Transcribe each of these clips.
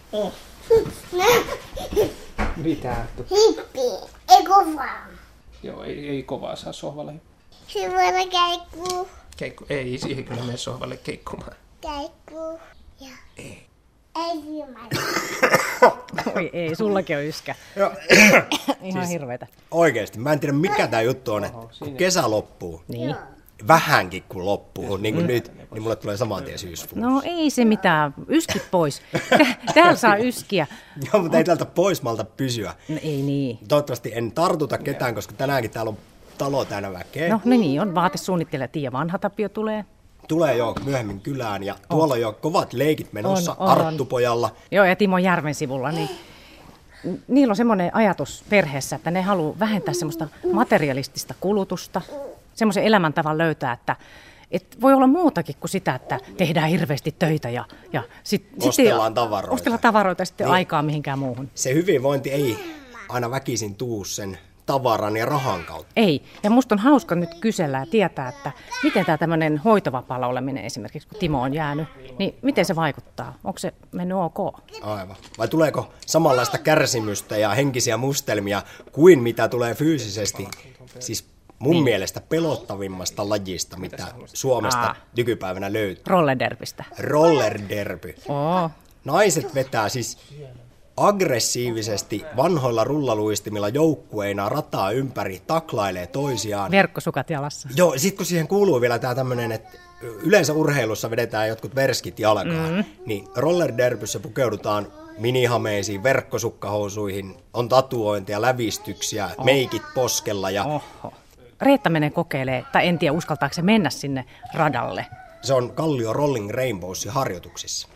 Mitä? Hippi. Ei kovaa. Joo, ei kovaa saa sohvalle. Syvällä kaikuu. Keikku. Ei siihen kyllä mene sohvalle keikkumaan. Kaikuu. Ja. Ei syömään. Oi ei, sullakin on yskä. Ihan hirveetä. Oikeesti, mä en tiedä mikä tää juttu on, että kun kesä loppuu, Niin. vähänkin kun loppuu, niin kuin nyt, niin mulle tulee saman tien syysflunssa. No ei se mitään, yskit pois. Täällä saa yskiä. Joo, mutta ei täältä pois malta pysyä. No, ei niin. Toivottavasti en tartuta ketään, koska tänäänkin täällä on talo täynnä väkeä. No niin, on vaatesuunnittelija Tiia Vanhatapio tulee. Tulee jo myöhemmin kylään ja tuolla on jo kovat leikit menossa On. Arttupojalla. Joo, ja Timo Järven sivulla, niin niillä on semmoinen ajatus perheessä, että ne haluaa vähentää semmoista materialistista kulutusta, semmoisen elämäntavan löytää, että voi olla muutakin kuin sitä, että tehdään hirveästi töitä ja Ostellaan tavaroita. Ostellaan tavaroita ja sitten Niin. aikaa mihinkään muuhun. Se hyvinvointi ei aina väkisin tuu sen tavaran ja rahan kautta. Ei. Ja musta on hauska nyt kysellä ja tietää, että miten tämä tämmöinen hoitovapaalla oleminen esimerkiksi, kun Timo on jäänyt, niin miten se vaikuttaa? Onko se mennyt ok? Aivan. Vai tuleeko samanlaista kärsimystä ja henkisiä mustelmia kuin mitä tulee fyysisesti? Siis mun mielestä pelottavimmasta lajista, mitä Suomesta nykypäivänä löytyy. Rollerderbystä. Rollerderby. Oo. Naiset vetää siis aggressiivisesti vanhoilla rullaluistimilla joukkueina rataa ympäri, taklailee toisiaan. Verkkosukat jalassa. Joo, sit kun siihen kuuluu vielä tää tämmönen, että yleensä urheilussa vedetään jotkut verskit jalkaan, niin rollerderbyssä pukeudutaan minihameisiin, verkkosukkahousuihin, on tatuointeja, lävistyksiä, meikit poskella ja Oho. Reetta menee kokeilemaan, tai en tiedä uskaltaako se mennä sinne radalle. se on Kallio Rolling Rainbowsin harjoituksissa.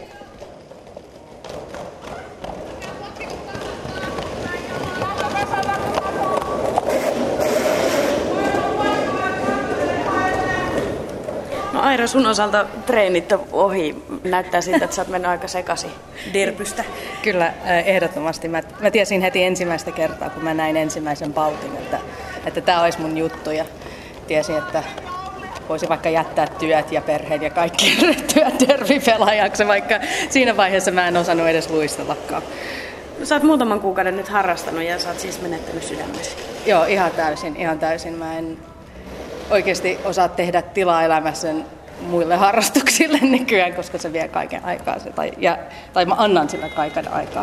No Aira, sun osalta treenit on ohi. Näyttää siltä, että sä oot mennyt aika sekaisin dirpystä. Kyllä, ehdottomasti. Mä tiesin heti ensimmäistä kertaa, kun mä näin ensimmäisen pautin, että tää olisi mun juttu. Ja tiesin, että voisi vaikka jättää työt ja perheen ja kaikki ryhtyä derbypelaajaksi, vaikka siinä vaiheessa mä en osannut edes luistellakaan. Sä oot muutaman kuukauden nyt harrastanut ja sä oot siis menettänyt sydämesi. Joo, ihan täysin. Mä en oikeasti osaa tehdä tilaa elämässä muille harrastuksille nykyään, koska se vie kaiken aikaa. Tai mä annan sillä kaiken aikaa.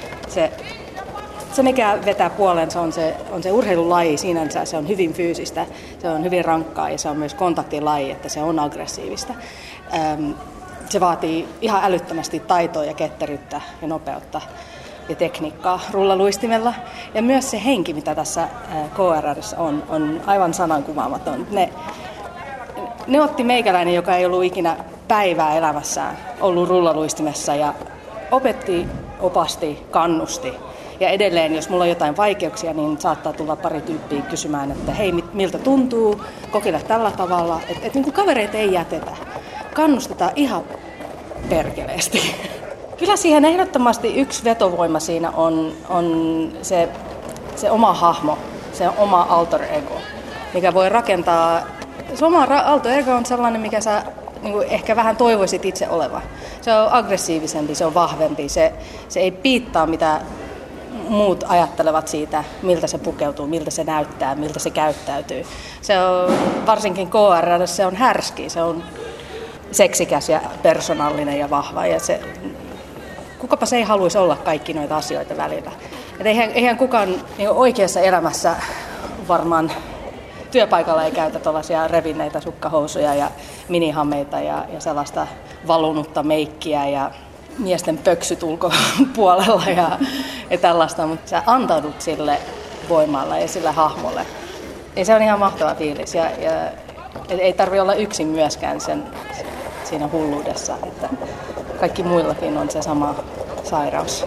Se mikä vetää puolensa on se urheilulaji sinänsä. Se on hyvin fyysistä, se on hyvin rankkaa ja se on myös kontaktilaji, että se on aggressiivista. Se vaatii ihan älyttömästi taitoa ja ketteryyttä ja nopeutta ja tekniikkaa rullaluistimella. Ja myös se henki, mitä tässä KRR:ssä on aivan sanankuvaamaton. Ne otti meikäläinen, joka ei ollut ikinä päivää elämässään ollut rullaluistimessa ja opetti, opasti, kannusti. Ja edelleen, jos mulla on jotain vaikeuksia, niin saattaa tulla pari tyyppiä kysymään, että hei, miltä tuntuu, kokeile tällä tavalla. Että niin kuin kavereita ei jätetä. Kannustetaan ihan perkeleesti. Kyllä siihen ehdottomasti yksi vetovoima siinä on se oma hahmo, se oma alter ego, mikä voi rakentaa. Se oma alter ego on sellainen, mikä sä niin kuin ehkä vähän toivoisit itse oleva. Se on aggressiivisempi, se on vahvempi, se ei piittaa mitä muut ajattelevat siitä, miltä se pukeutuu, miltä se näyttää, miltä se käyttäytyy. Se on, varsinkin KRL, se on härski, se on seksikäs ja persoonallinen ja vahva. Ja kukapa se ei haluaisi olla kaikki noita asioita välillä. Et eihän kukaan niin oikeassa elämässä varmaan työpaikalla ei käytä tuollaisia revinneitä sukkahousuja ja minihameita ja sellaista valunutta meikkiä ja miesten pöksyt ulkopuolella ja tällaista, mutta sä antaudut sille voimalla ja sille hahmolle. Ja se on ihan mahtava fiilis ja ei tarvitse olla yksin myöskään siinä hulluudessa, että kaikki muillakin on se sama sairaus.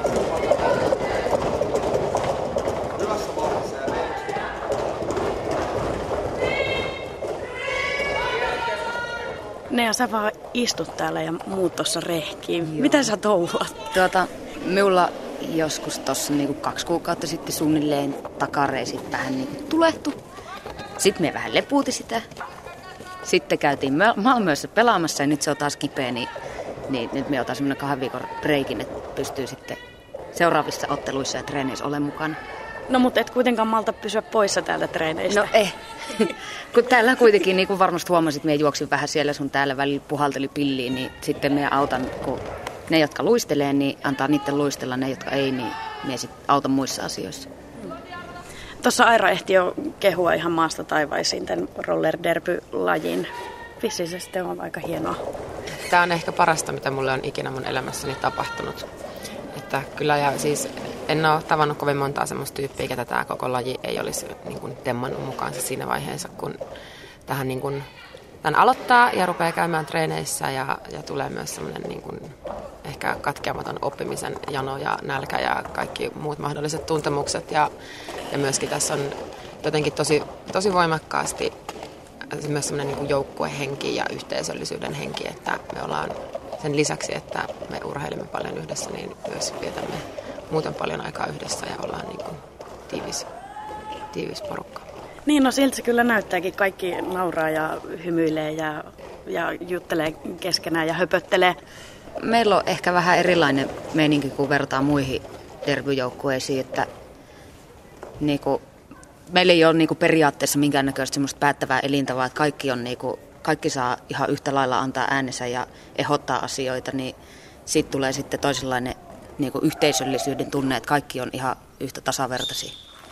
Nea, sä vaan istut täällä ja muut tossa rehkiin. Mitä sä touhuat? Minulla joskus tossa 2 kuukautta sitten suunnilleen takareisit vähän tulehtu. Sitten me vähän lepuuti sitä. Sitten käytiin Malmössä pelaamassa ja nyt se on taas kipeä, niin Niin nyt me otan semmoinen 2 viikon breikin, että pystyy sitten seuraavissa otteluissa ja treeneissä olemaan mukana. No mutta et kuitenkaan malta pysyä poissa täältä treeneistä. No kun täällä kuitenkin, niin kuin varmasti huomasit, minä juoksin vähän siellä sun täällä välillä puhalteli pilliin, niin sitten minä autan, kun ne, jotka luistelee, niin antaa niiden luistella, ne, jotka ei, niin minä sitten autan muissa asioissa. Tuossa Aira ehti jo kehua ihan maasta taivaisiin tämän roller-derby-lajin. Vissi se sitten on aika hienoa. Tämä on ehkä parasta, mitä mulle on ikinä mun elämässäni tapahtunut. Että kyllä, ja siis en ole tavannut kovin montaa semmoista tyyppiä, ketä tämä koko laji ei olisi niin kuin temmannut mukaansa siinä vaiheessa, kun tähän niin kuin, tämän aloittaa ja rupeaa käymään treeneissä ja tulee myös semmoinen niin kuin ehkä katkeamaton oppimisen jano ja nälkä ja kaikki muut mahdolliset tuntemukset. Ja myöskin tässä on jotenkin tosi voimakkaasti myös semmoinen niin kuin joukkuehenki ja yhteisöllisyyden henki, että me ollaan sen lisäksi, että me urheilemme paljon yhdessä, niin myös vietämme muuten paljon aikaa yhdessä ja ollaan niin kuin tiivis porukka. Niin, no siltä se kyllä näyttääkin. Kaikki nauraa ja hymyilee ja juttelee keskenään ja höpöttelee. Meillä on ehkä vähän erilainen meininki, kun vertaa muihin derbyjoukkueisiin, että niinku, meillä ei ole niinku periaatteessa minkäännäköistä semmoista päättävää elintä, vaan että kaikki saa ihan yhtä lailla antaa äänensä ja ehdottaa asioita, niin siitä tulee sitten toisenlainen niinku yhteisöllisyyden tunne, että kaikki on ihan yhtä tasavertaisia.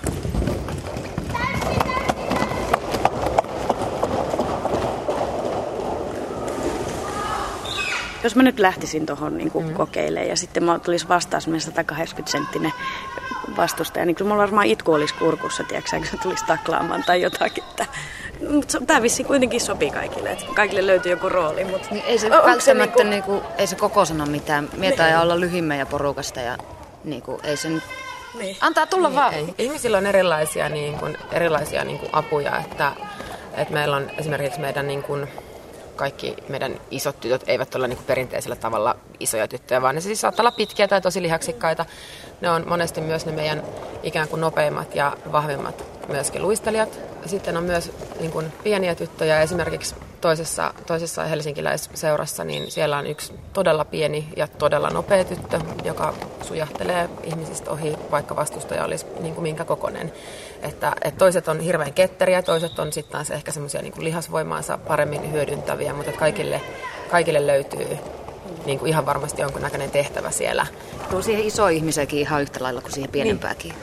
Jos mä nyt lähtisin tuohon niin kokeilemaan ja sitten mä tulisi vastaan semmoinen 180-senttinen vastustaja, niin kyllä mulla varmaan itku olisi kurkussa, tiedätkö, kun se tulisi taklaamaan tai jotakin. Mutta tämä vissiin kuitenkin sopii kaikille, että kaikille löytyy joku rooli. Mutta niin ei se välttämättä, ei se koko sano mitään. Mietä ja olla lyhimmä porukasta ja ei se nyt... Niin. Antaa tulla niin, vaan. Ei. Ihmisillä on erilaisia apuja, että meillä on esimerkiksi meidän kaikki meidän isot tytöt eivät ole perinteisellä tavalla isoja tyttöjä, vaan ne siis saattaa olla pitkiä tai tosi lihaksikkaita. Ne on monesti myös ne meidän ikään kuin nopeimmat ja vahvimmat myöskin luistelijat. Sitten on myös pieniä tyttöjä. Esimerkiksi toisessa helsinkiläisseurassa, niin siellä on yksi todella pieni ja todella nopea tyttö, joka sujahtelee ihmisistä ohi, vaikka vastustaja olisi minkä kokoinen. Että toiset on hirveän ketteriä, toiset on sitten taas ehkä semmoisia lihasvoimaansa paremmin hyödyntäviä, mutta kaikille löytyy ihan varmasti jonkunnäköinen tehtävä siellä. Tuo siihen iso ihmisenkin ihan yhtä lailla kuin siihen pienempääkin.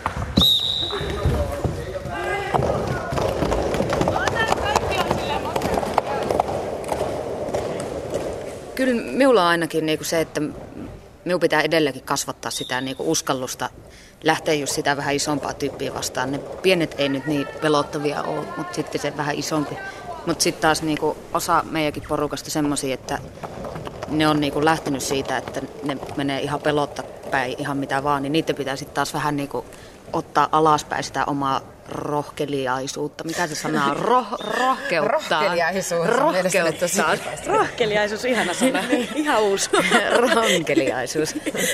Kyllä minulla on ainakin se, että minun pitää edelleenkin kasvattaa sitä uskallusta lähteä just sitä vähän isompaa tyyppiä vastaan. Ne pienet ei nyt niin pelottavia ole, mutta sitten se vähän isompi. Mutta sitten taas osa meidänkin porukasta semmoisia, että ne on lähtenyt siitä, että ne menee ihan pelotta päin ihan mitä vaan, niin niiden pitää sitten taas vähän ottaa alaspäin sitä omaa rohkeliaisuutta. Mikä se sana on? Rohkeuttaa. Rohkeuttaa. Rohkeliaisuus, ihana sana. Ihan uusi. Ronkeliaisuus.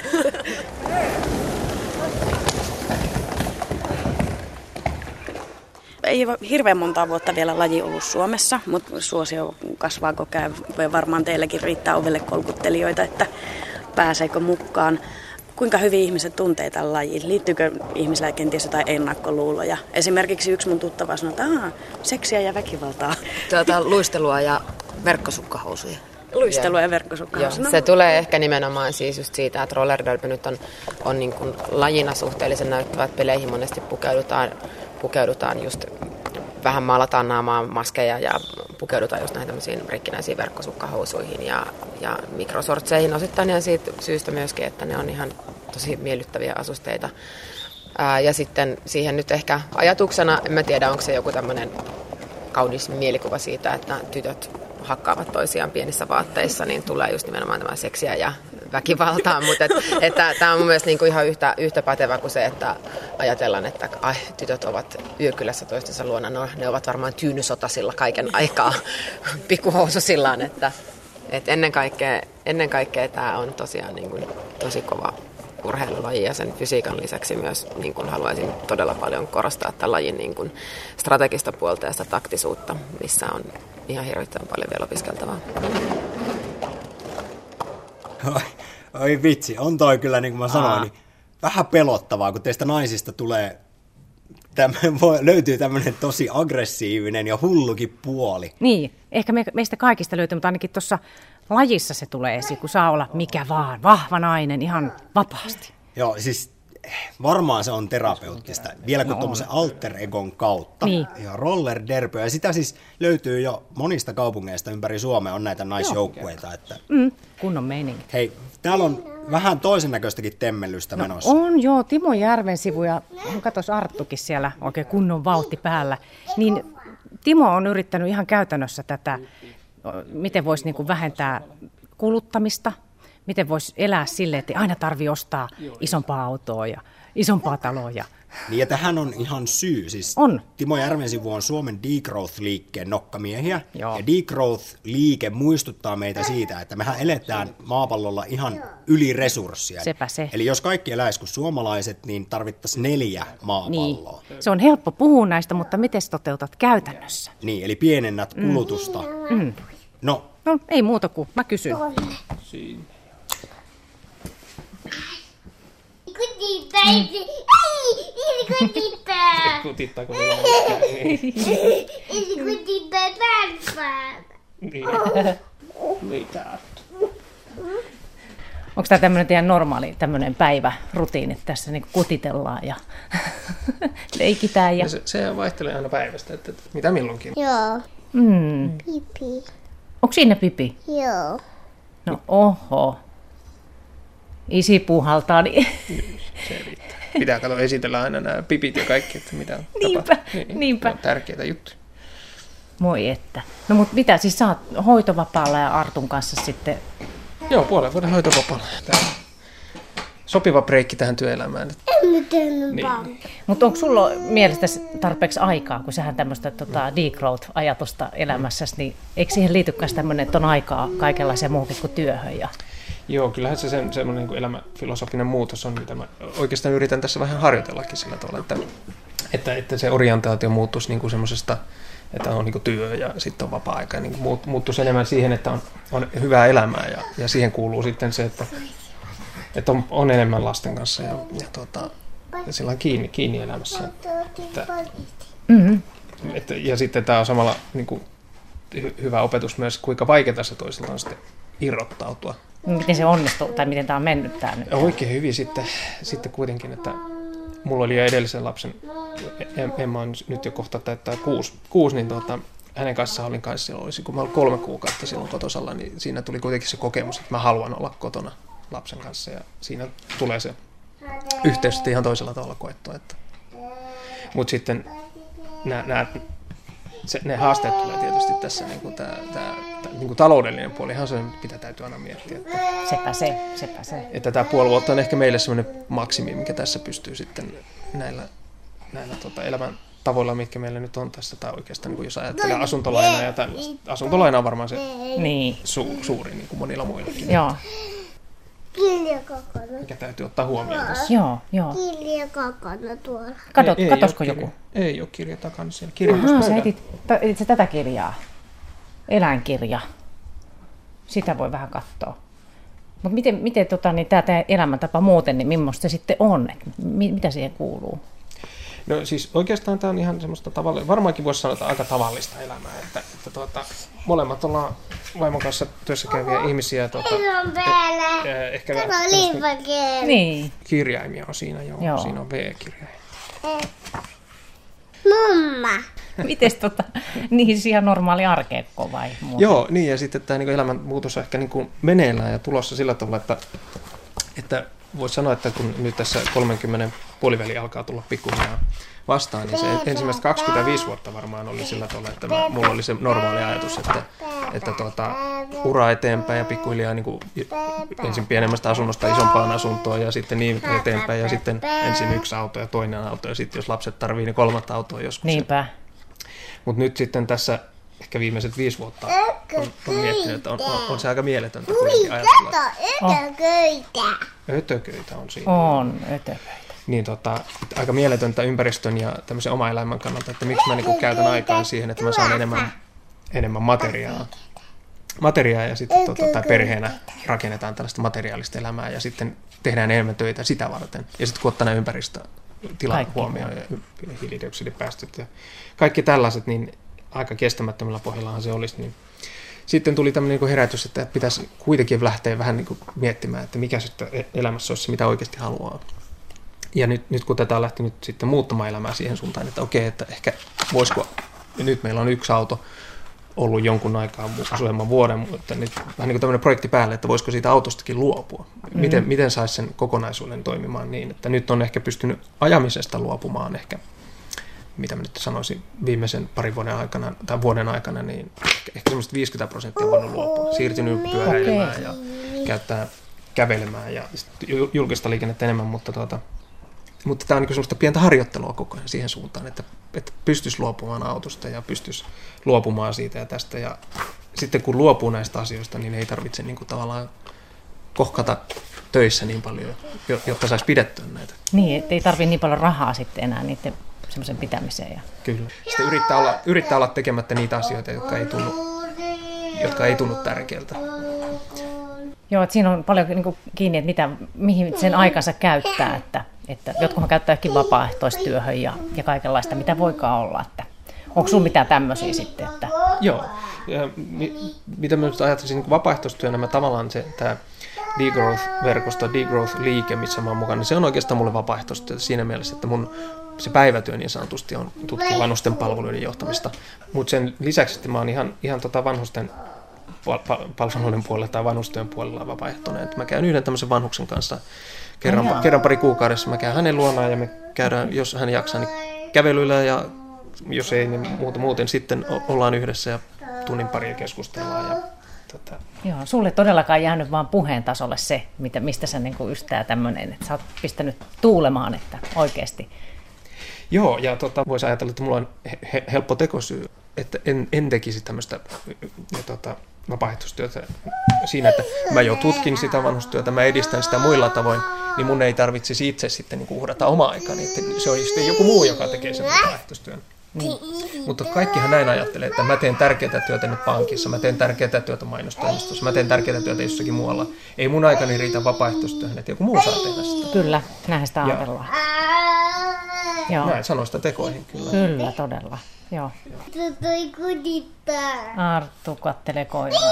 Ei ole hirveän montaa vuotta vielä laji ollut Suomessa, mutta suosio kasvaa koko ajan. Varmaan teilläkin riittää ovelle kolkuttelijoita, että pääseekö mukaan. Kuinka hyvin ihmiset tuntee tämän lajin? Liittyykö ihmisillä kenties jotain ennakkoluuloja? Esimerkiksi yksi mun tuttava sanoi, että seksiä ja väkivaltaa. Luistelua ja verkkosukkahousuja. Luistelua ja verkkosukkahousuja. No. Se tulee ehkä nimenomaan siis just siitä, että roller derby nyt on niin kuin lajina suhteellisen näyttävä, että peleihin monesti pukeudutaan just vähän maalataan naamaa, maskeja ja pukeudutaan just näihin tämmöisiin rikkinäisiin verkkosukkahousuihin ja mikrosortseihin osittain ja siitä syystä myöskin, että ne on ihan tosi miellyttäviä asusteita. Ja sitten siihen nyt ehkä ajatuksena, en mä tiedä onko se joku tämmöinen kaunis mielikuva siitä, että tytöt hakkaavat toisiaan pienissä vaatteissa, niin tulee just nimenomaan tämä seksiä ja väkivaltaa, mutta tämä on mun mielestä ihan yhtä pätevä kuin se, että ajatellaan, että tytöt ovat yökylässä toistensa luona, no ne ovat varmaan tyynysotasilla kaiken aikaa pikkuhoususillaan, että ennen kaikkea tämä on tosiaan tosi kova urheilulaji ja sen fysiikan lisäksi myös haluaisin todella paljon korostaa tämän lajin strategista puolta ja sitä taktisuutta, missä on ihan hirvittävän paljon vielä opiskeltavaa. Oi vitsi, on toi kyllä, niin kuin mä sanoin, niin vähän pelottavaa, kun teistä naisista tulee, löytyy tämmöinen tosi aggressiivinen ja hullukin puoli. Niin, ehkä meistä kaikista löytyy, mutta ainakin tuossa lajissa se tulee esiin, kun saa olla mikä vaan, vahva nainen ihan vapaasti. Joo, siis varmaan se on terapeuttista, vielä kun tuommoisen alter egon kautta. Niin. Ja roller derby, ja sitä siis löytyy jo monista kaupungeista ympäri Suomea, on näitä naisjoukkueita. Että... Kunnon meininki. Hei, täällä on vähän toisen näköistäkin temmellystä menossa. On joo, Timo Järven sivuja, katos Arttukin siellä oikein kunnon vauhti päällä. Niin Timo on yrittänyt ihan käytännössä tätä, miten voisi niin kuin vähentää kuluttamista, miten voisi elää silleen, että ei aina tarvitse ostaa isompaa autoa ja isompaa taloa. Niin ja tähän on ihan syy. Siis on. Timo Järven sivu on Suomen Degrowth-liikkeen nokkamiehiä. Joo. Ja Degrowth-liike muistuttaa meitä siitä, että mehän eletään maapallolla ihan yli resurssia. Sepä se. Eli jos kaikki eläisi kuin suomalaiset, niin tarvittaisiin 4 maapalloa. Niin. Se on helppo puhua näistä, mutta miten toteutat käytännössä? Niin, eli pienennät kulutusta. No, ei muuta kuin mä kysyn. Siinä. Kutittaako vielä mitä? Onko tämä tämmöinen teidän normaali päivärutiini, että tässä niin kutitellaan ja leikitään? Ja... Se vaihtelee aina päivästä, että mitä milloinkin. Joo. Pipi. Onko siinä pipi? Joo. No oho. Isi puhaltaa, niin... Se riittää. Pitää esitellä aina nämä pipit ja kaikki, että mitä Niinpä, tapahtuu. niinpä. On tärkeitä juttuja. Moi että. No mutta mitä, siis sä oot hoitovapaalla ja Artun kanssa sitten... Joo, puolen vuoden hoitovapaalla. Tämä on sopiva breikki tähän työelämään. Niin. Mutta onko sulla mielestäsi tarpeeksi aikaa, kun sähän tämmöistä degrowth-ajatusta elämässäsi, niin eikö siihen liity myös tämmöinen, että on aikaa kaikenlaiseen muuhun kuin työhön? Ja... Joo, kyllähän se semmoinen niin elämäfilosofinen muutos on, mitä mä oikeastaan yritän tässä vähän harjoitellakin sillä tavalla, että se orientaatio muuttuisi niin kuin semmoisesta, että on niin kuin työ ja sitten on vapaa-aika, niin muuttuisi enemmän siihen, että on hyvää elämää ja siihen kuuluu sitten se, että on enemmän lasten kanssa ja sillä on kiinni elämässä. Ja sitten tämä on samalla niin kuin hyvä opetus myös, kuinka vaikeaa se toisella on sitten irrottautua. Miten se onnistuu, tai miten tämä on mennyt tämä nyt? Oikein hyvin sitten kuitenkin, että mulla oli jo edellisen lapsen, Emma on nyt jo kohta täyttää 6, niin hänen kanssaan olin kanssa silloin, kun mä olin 3 kuukautta silloin kotosalla, niin siinä tuli kuitenkin se kokemus, että mä haluan olla kotona lapsen kanssa, ja siinä tulee se yhteys ihan toisella tavalla koettua. Mutta sitten ne haasteet tulee tietysti tässä, niin tämä taloudellinen puolihan se, mitä täytyy aina miettiä. Sepä se. Että tämä puoli vuotta on ehkä meille semmoinen maksimi, mikä tässä pystyy sitten näillä elämän tavoilla, mitkä meillä nyt on tässä, tai oikeastaan niin jos ajattelee asuntolainaa ja tällaista. Asuntolaina on varmaan se suuri, niin kuin monilla muillakin. Joo. Mikä täytyy ottaa huomioon tässä. Joo. Kirja takana tuolla. Katosko joku? Ei ole kirja takana siellä. Sä etit sä tätä kirjaa? Eläinkirja. Sitä voi vähän katsoa. Mutta miten tämä elämäntapa muuten, niin millaista se sitten on? Mitä siihen kuuluu? No siis oikeastaan tämä on ihan semmoista varmaankin voisi sanoa, aika tavallista elämää, että molemmat ollaan vaimon kanssa työssä käyviä ihmisiä. Ehkä niin. Kirjaimia on siinä, joo. Siinä on V-kirjaimia. Mumma. Mites niin siihen normaali arkekko vai muuta? Joo, niin ja sitten tämä niin elämänmuutos on ehkä niin meneillään ja tulossa sillä tavalla, että voisi sanoa, että kun nyt tässä 30 puoliväli alkaa tulla pikkuhiljaa vastaan, niin se ensimmäiset 25 vuotta varmaan oli sillä tavalla, että mulla oli se normaali ajatus, että ura eteenpäin ja pikkuhiljaa niin kuin ensin pienemmästä asunnosta isompaan asuntoon ja sitten niin eteenpäin ja sitten ensin 1 auto ja toinen auto ja sitten jos lapset tarvii, niin 3 autoa joskus. Niinpä. Mutta nyt sitten tässä ehkä viimeiset 5 vuotta on miettinyt, että on se aika mieletöntä kuitenkin ajatella. Ötököitä on siinä. On ötököitä. Niin aika mieletöntä ympäristön ja tämmöisen oma elämän kannalta, että miksi mä niinku käytän aikaa siihen, että mä saan enemmän materiaa. materiaa ja sitten tai perheenä rakennetaan tällaista materiaalista elämää ja sitten tehdään enemmän töitä sitä varten. Ja sitten kun ottaa nämä ympäristötilan huomioon ja hiilidioksidipäästöt ja kaikki tällaiset, niin aika kestämättömällä pohjallahan se olisi. Niin sitten tuli tämmöinen niin herätys, että pitäisi kuitenkin lähteä vähän niin kuin miettimään, että mikä sitten elämässä olisi se, mitä oikeasti haluaa. Ja nyt kun tätä on lähtenyt sitten muuttamaan elämää siihen suuntaan, että okei, että ehkä voisiko, nyt meillä on yksi auto ollut jonkun aikaa, useamman vuoden, mutta nyt vähän niin kuin tämmöinen projekti päälle, että voisiko siitä autostakin luopua. Miten saisi sen kokonaisuuden toimimaan niin, että nyt on ehkä pystynyt ajamisesta luopumaan ehkä, mitä mä nyt sanoisin, viimeisen parin vuoden aikana, niin ehkä semmoista 50% on voinut luopua. Siirtynyt pyöräilemään ja käyttää kävelemään ja julkista liikennettä enemmän, mutta tämä on niin semmoista pientä harjoittelua koko ajan siihen suuntaan, että pystyisi luopumaan autosta ja pystyisi luopumaan siitä ja tästä. Ja sitten kun luopuu näistä asioista, niin ei tarvitse niin kuin tavallaan kohkata töissä niin paljon, jotta saisi pidettyä näitä. Niin, ei tarvitse niin paljon rahaa sitten enää niiden semmoisen pitämiseen. Kyllä. Sitten yrittää olla tekemättä niitä asioita, jotka ei tunnu tärkeältä. Joo, että siinä on paljon niin kuin kiinni, että mihin sen aikansa käyttää, että jotkunhan käyttää ehkä vapaaehtoistyöhön ja kaikenlaista, mitä voikaan olla. Että onko sinulla mitään tämmöisiä sitten? Että... Joo, ja mitä mä ajattelisin niin vapaaehtoistyönä, tavallaan tämä Degrowth-verkosto, Degrowth-liike, missä mä oon mukana, niin se on oikeastaan mulle vapaaehtoistyötä siinä mielessä, että mun se päivätyö niin sanotusti on tutkia vanhusten palveluiden johtamista, mutta sen lisäksi että mä oon ihan vanhusten palveluiden puolella tai vanhustyön puolella vapaaehtoinen. Että mä käyn yhden tämmöisen vanhuksen kanssa kerran pari kuukaudessa. Mä käyn hänen luonaan ja me käydään, jos hän jaksaa, niin kävelyllä ja jos ei, niin muuten sitten ollaan yhdessä ja tunnin pari keskustellaan. Ja, Joo, sulle todellakaan jäänyt vaan puheen tasolle se, mistä sä niin kuin ystää tämmöinen, että sä oot pistänyt tuulemaan, että oikeasti. Joo, ja voisi ajatella, että mulla on helppo tekosyy, että en tekisi tämmöistä vapaaehtoistyötä siinä, että mä jo tutkin sitä vanhustyötä, mä edistän sitä muilla tavoin, niin mun ei tarvitsisi itse sitten niin uhrata omaa aikani, että se on sitten joku muu, joka tekee sen vapaaehtoistyön. Niin. Mutta kaikkihan näin ajattelee, että mä teen tärkeää työtä nyt pankissa, mä teen tärkeää työtä mainostoimistossa, mä teen tärkeää työtä jossakin muualla. Ei mun aikani riitä vapaaehtoistyöhön, että joku muu saa tehdä sitä. Kyllä, näin sitä ajatellaan. Joo. Näin sanoista tekoihin, kyllä. Kyllä, todella. Joo. Toi kudittaa. Arttu kattelee koiraa.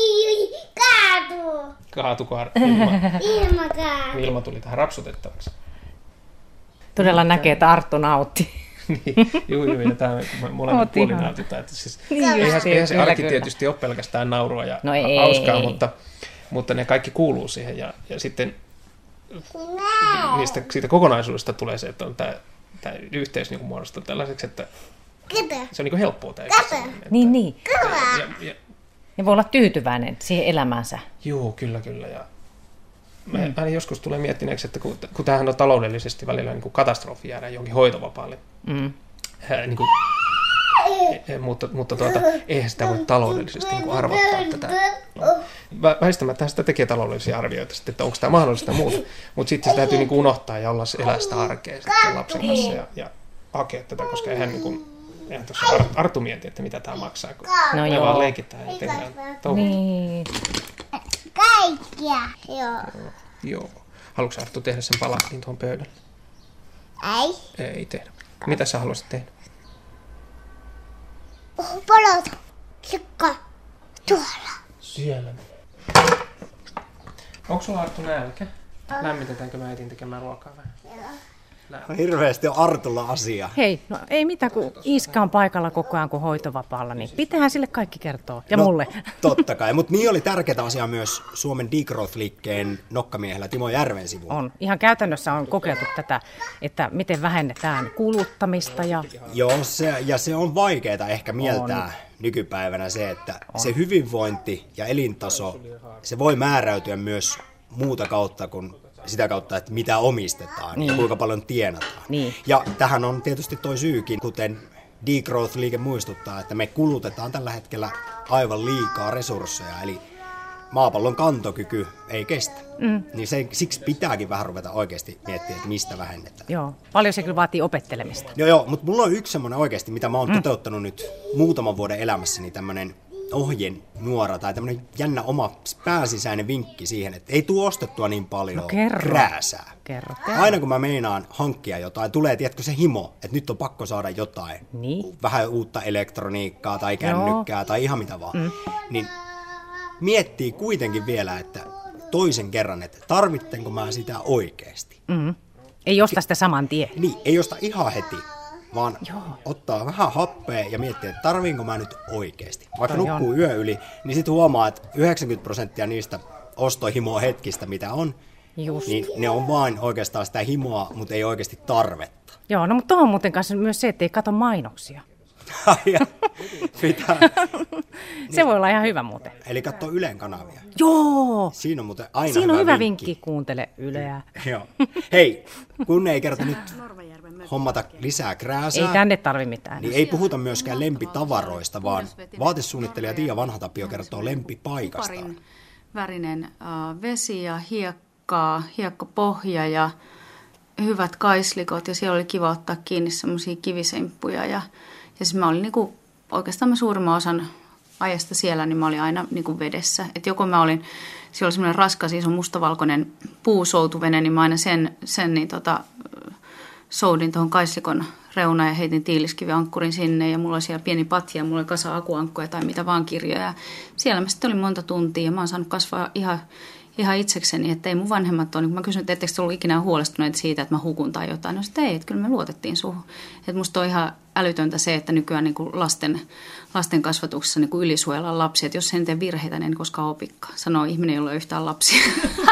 Kaatu. Kaatuko Ilma kaatu. Ilma tuli tähän rapsutettavaksi. Todella näkee, että Arttu nautti. Joo, ja tämä molemmat puolin nautitaan. Että siis, eihän se arki tietysti ole pelkästään naurua ja hauskaa, mutta ne kaikki kuuluu siihen. Ja sitten siitä kokonaisuudesta tulee se, että on tämä yhteys niin muodostuu tällaiseksi, että se on niin helppoa. Niin. Ja voi olla tyytyväinen siihen elämäänsä. Joo, kyllä. Ja mä joskus tulee miettineeksi, että kun tämähän on taloudellisesti välillä niin kuin katastrofi jäädä jonkin hoitovapaalle. Niin kuin, mutta eihän sitä voi taloudellisesti niin kuin arvottaa tätä. Väistämättä sitä tekee taloudellisia arvioita, että onko tämä mahdollista muuta. Mutta sitten se täytyy niin kuin unohtaa ja elää sitä arkea sitten lapsen kanssa ja hakea tätä, koska eihän tuossa Arttu mieti, että mitä tämä maksaa, kun me vaan leikitään ja tehdään touhuta. Niin. Kaikkia, Joo. Haluatko Arttu tehdä sen palatin tuohon pöydälle? Ei tehdä. Mitä sä haluaisit tehdä? Palata. Sikka. Tuolla. Siellä. Onko sulla Arttu nälkä? Lämmitetäänkö mä äitin tekemään ruokaa vähän? Hirveästi on Artulla asia. Hei, no ei mitään, kun Iiska on paikalla koko ajan, kun hoitovapaalla, niin pitäähän sille kaikki kertoa. Ja mulle. Totta kai, mutta niin oli tärkeää asiaa myös Suomen Degrowth-liikkeen nokkamiehellä Timo Järven sivulla. On. Ihan käytännössä on kokeiltu tätä, että miten vähennetään kuluttamista. Joo, se on vaikeaa ehkä mieltää nykypäivänä se, että se hyvinvointi ja elintaso, se voi määräytyä myös muuta kautta kuin sitä kautta, että mitä omistetaan ja kuinka paljon tienataan. Niin. Ja tähän on tietysti toi syykin, kuten Degrowth-liike muistuttaa, että me kulutetaan tällä hetkellä aivan liikaa resursseja, eli maapallon kantokyky ei kestä. Niin siksi pitääkin vähän ruveta oikeasti miettimään, että mistä vähennetään. Joo, paljon se kyllä vaatii opettelemista. Joo, mutta mulla on yksi semmoinen oikeasti, mitä mä oon toteuttanut nyt muutaman vuoden elämässäni, tämmöinen ohjenuora tai tämmöinen jännä oma pääsisäinen vinkki siihen, että ei tule ostettua niin paljon krääsää. Kerro. Aina kun mä meinaan hankkia jotain, tulee, tiedätkö, se himo, että nyt on pakko saada jotain. Niin. Vähän uutta elektroniikkaa tai kännykkää tai ihan mitä vaan. Niin miettii kuitenkin vielä, että toisen kerran, että tarvittenko mä sitä oikeasti. Ei osta sitä saman tien. Niin, ei osta ihan heti, vaan ottaa vähän happea ja miettii, että tarviinko mä nyt oikeasti. Vaikka nukkuu yö yli, niin sitten huomaa, että 90% niistä ostohimoa hetkistä, mitä on, niin ne on vain oikeastaan sitä himoa, mutta ei oikeasti tarvetta. Joo, no mutta tuohon muuten kanssa myös se, että ei kato mainoksia. Se voi olla ihan hyvä muuten. Eli katso Ylen kanavia. Joo! Siinä on muuten aina Siinä on hyvä vinkki. Kuuntele Yleä. Joo. Hei, kun ei kerta nyt hommata lisää krääsää. Ei tänne tarvi mitään. Niin ei puhuta myöskään lempitavaroista, vaan vaatesuunnittelija Tiia Vanhatapio kertoo lempipaikasta. Parin värinen vesi ja hiekkapohja ja hyvät kaislikot ja siellä oli kiva ottaa kiinni semmoisia kivisemppuja ja siis mä olin niinku, oikeastaan mä suurimman osan ajasta siellä, niin mä olin aina niinku vedessä. Et joko mä olin, siellä oli semmoinen raskas iso mustavalkoinen puusoutuvene, niin mä aina sen niin soudin tuohon kaislikon reunaan ja heitin tiiliskiviankkurin sinne ja mulla oli siellä pieni patja ja mulla oli kasa akuankkoja tai mitä vaan kirjoja. Siellä mä sitten olin monta tuntia ja mä oon saanut kasvaa ihan itsekseni, että ei mun vanhemmat ole, niin kun mä kysyin, että etteikö ollut ikinä huolestuneet siitä, että mä hukun tai jotain. No sitten ei, että kyllä me luotettiin suhun. Että musta on ihan älytöntä se, että nykyään niin kuin lasten kasvatuksessa niin kuin ylisuojellaan lapsia. Että jos sen tee virheitä, niin en koskaan opikkaan. Sanoo ihminen, jolla ei ole yhtään lapsia.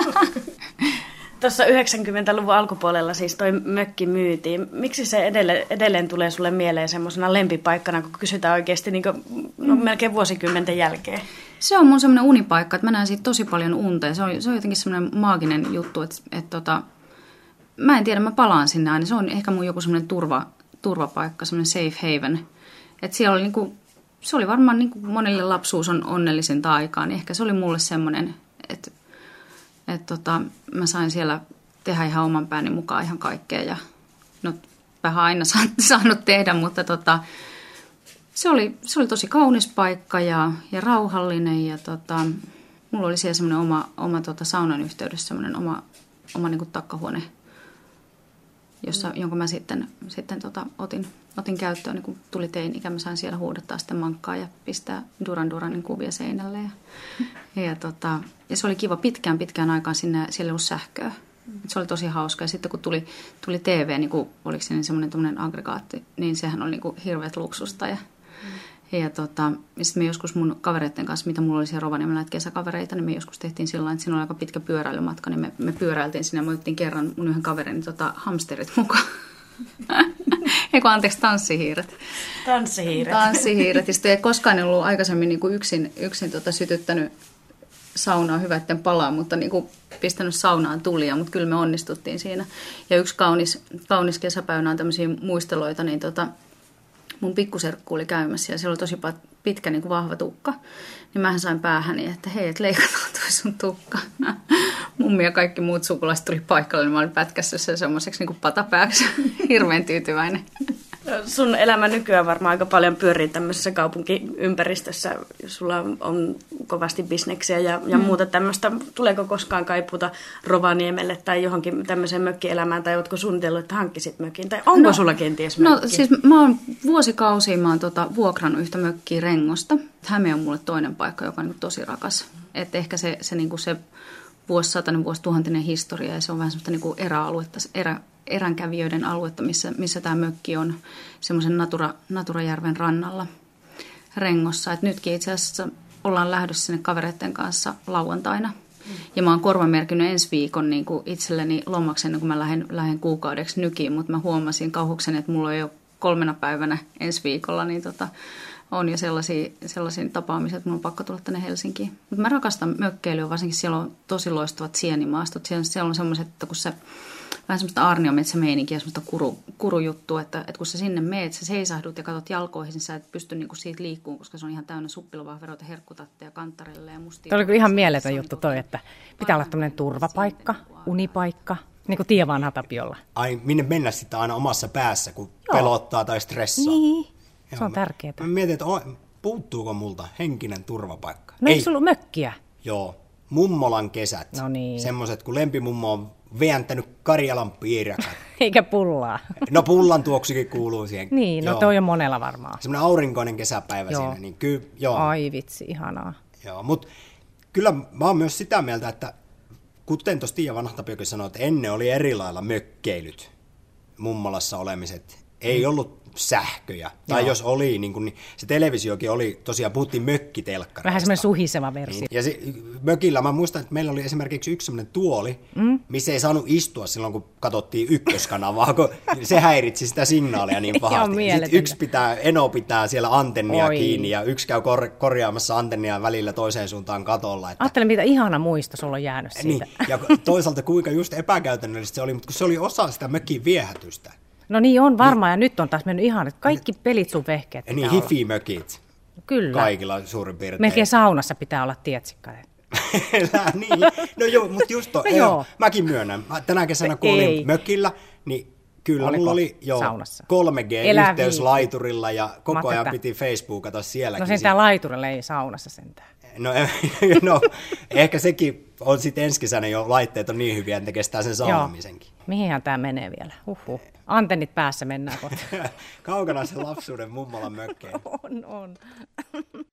Tuossa 90-luvun alkupuolella siis toi mökki myytiin. Miksi se edelleen tulee sulle mieleen semmoisena lempipaikkana, kun kysytään oikeasti niin kuin, melkein vuosikymmenten jälkeen? Se on mun semmoinen unipaikka, että mä näen siitä tosi paljon unta ja se on jotenkin semmoinen maaginen juttu, että mä en tiedä, mä palaan sinne aina. Se on ehkä mun joku semmoinen turvapaikka, semmoinen safe haven. Että siellä oli niinku, se oli varmaan niinku monille lapsuus on onnellisinta aikaa, niin ehkä se oli mulle semmoinen, että mä sain siellä tehdä ihan oman pääni mukaan ihan kaikkea ja no vähän aina saanut tehdä, mutta se oli tosi kaunis paikka ja rauhallinen ja mulla oli siellä semmoinen oma saunan yhteydessä semmoinen oma niin kuin takkahuone, jonka mä sitten otin käyttöön, niin kun tuli teini-ikä, mä sain siellä huudattaa sitten mankkaa ja pistää Duran Duranin kuvia seinälle ja se oli kiva pitkään aikaan siellä ei ollut sähköä. Se oli tosi hauska ja sitten kun tuli TV, niin kuin, oliko se niin semmoinen aggregaatti, niin sehän oli niin kuin hirveät luksusta ja sitten me joskus mun kavereiden kanssa, mitä mulla oli siellä Rovaniemellä näitä kesäkavereita, niin me joskus tehtiin sillä että siinä oli aika pitkä pyöräilymatka, niin me pyöräiltiin sinne ja me otettiin kerran mun yhden kaverin hamsterit mukaan. Tanssihiiret. Tanssihiiret. Ja sitten ei koskaan ollut aikaisemmin niin kuin yksin sytyttänyt saunaa hyvätten palaa, mutta niin kuin pistänyt saunaan tulia, mutta kyllä me onnistuttiin siinä. Ja yksi kaunis kesäpäivänä on tämmöisiä muisteloita, niin mun pikkuserkku oli käymässä ja siellä oli tosi pitkä niin kuin vahva tukka. Niin mähän sain päähäni, että hei, et leikataan toi sun tukka. Mummi ja kaikki muut sukulaiset tuli paikalle, niin mä olin pätkässyt sen semmoiseksi niin kuin patapääksi. Hirveän tyytyväinen. Sun elämä nykyään varmaan aika paljon pyörii tämmöisessä kaupunkiympäristössä. Sulla on kovasti bisneksiä ja muuta tämmöistä. Tuleeko koskaan kaipuuta Rovaniemelle tai johonkin tämmöiseen mökkielämään? Tai ootko suunnitellut, että hankkisit mökin? Tai onko sulla kenties mökki? No siis mä oon vuosikausia vuokrannut yhtä mökkiä Rengosta. Häme on mulle toinen paikka, joka on niin tosi rakas. Että ehkä se vuosisatainen, vuosituhantinen historia ja se on vähän semmoista niin eräaluetta, eränkävijöiden aluetta, missä tämä mökki on semmoisen Naturajärven rannalla Rengossa. Et nytkin itse asiassa ollaan lähdössä sinne kavereiden kanssa lauantaina. Ja mä oon korvamerkinnyt ensi viikon niin kuin itselleni lomaksi ennen kuin mä lähden kuukaudeksi nykiin, mutta mä huomasin kauhukseni, että mulla on jo 3 päivänä ensi viikolla, niin on jo sellaisia tapaamisia, että mun on pakko tulla tänne Helsinkiin. Mutta mä rakastan mökkeilyä, varsinkin siellä on tosi loistavat sienimaastot. Siellä on semmoiset, että kun se vähän semmoista aarniometsämeininkiä, semmoista kurujuttua, että kun sä sinne meet, sä seisahdut ja katot jalkoihin, niin sä et pysty niinku siitä liikkumaan, koska se on ihan täynnä suppilovahveroita, herkkutatteja, kanttarelle ja mustia. Tämä oli ihan mieletön juttu toi, että pitää olla tämmöinen turvapaikka, unipaikka, niin kuin Tiia Vanhatapiolla. Ai, minne mennä sitten aina omassa päässä, kun pelottaa tai stressaa. Niin, se on tärkeää. Mä mietin, että Puuttuuko multa henkinen turvapaikka? No eikö sulla ollut mökkiä? Joo, mummolan kesät. No niin. Semmoiset, kun lempimummo on vääntänyt Karjalan piirakat. Eikä pullaa. No pullan tuoksukin kuuluu siihen. Niin, no toi on monella varmaan. Semmoinen aurinkoinen kesäpäivä siinä. Niin joo. Ai vitsi, ihanaa. Joo, mutta kyllä mä oon myös sitä mieltä, että kuten tuossa Tiia Vanhtapiokin sanoi, että ennen oli eri lailla mökkeilyt, mummolassa olemiset. Ei ollut sähköjä. Tai jos oli, niin se televisiokin oli, tosiaan puhuttiin mökkitelkkareista. Vähän semmoinen suhiseva versio. Ja mökillä mä muistan, että meillä oli esimerkiksi yksi semmoinen tuoli, missä ei saanut istua silloin, kun katsottiin ykköskanavaa, kun se häiritsi sitä signaalia niin pahasti. Sitten Eno pitää siellä antennia kiinni ja yksi käy korjaamassa antennia välillä toiseen suuntaan katolla. Että... Ajattele, mitä ihana muisto sulla on jäänyt siitä. Niin. Ja toisaalta kuinka just epäkäytännöllistä se oli, mutta kun se oli osa sitä mökin viehätystä. No niin on varmaan, ja nyt on taas mennyt ihan, että kaikki pelit sun vehkeet pitää niin, hifi-mökit. Kyllä. Kaikilla suurin piirtein. Melkein saunassa pitää olla tietsikka. Niin, no joo, mutta just mäkin myönnän. Tänä kesänä, kun olin mökillä, niin kyllä mulla oli 3G-yhteys laiturilla ja koko ajan piti Facebookata sielläkin. No sentään laiturilla ei saunassa sentään. No ehkä sekin on sitten ensi kesänä jo, laitteet on niin hyviä, että ne kestää sen saunamisenkin. Mihinhän tämä menee vielä? Antennit päässä mennään kohta. Kaukana sen lapsuuden mummolan mökkeen. On.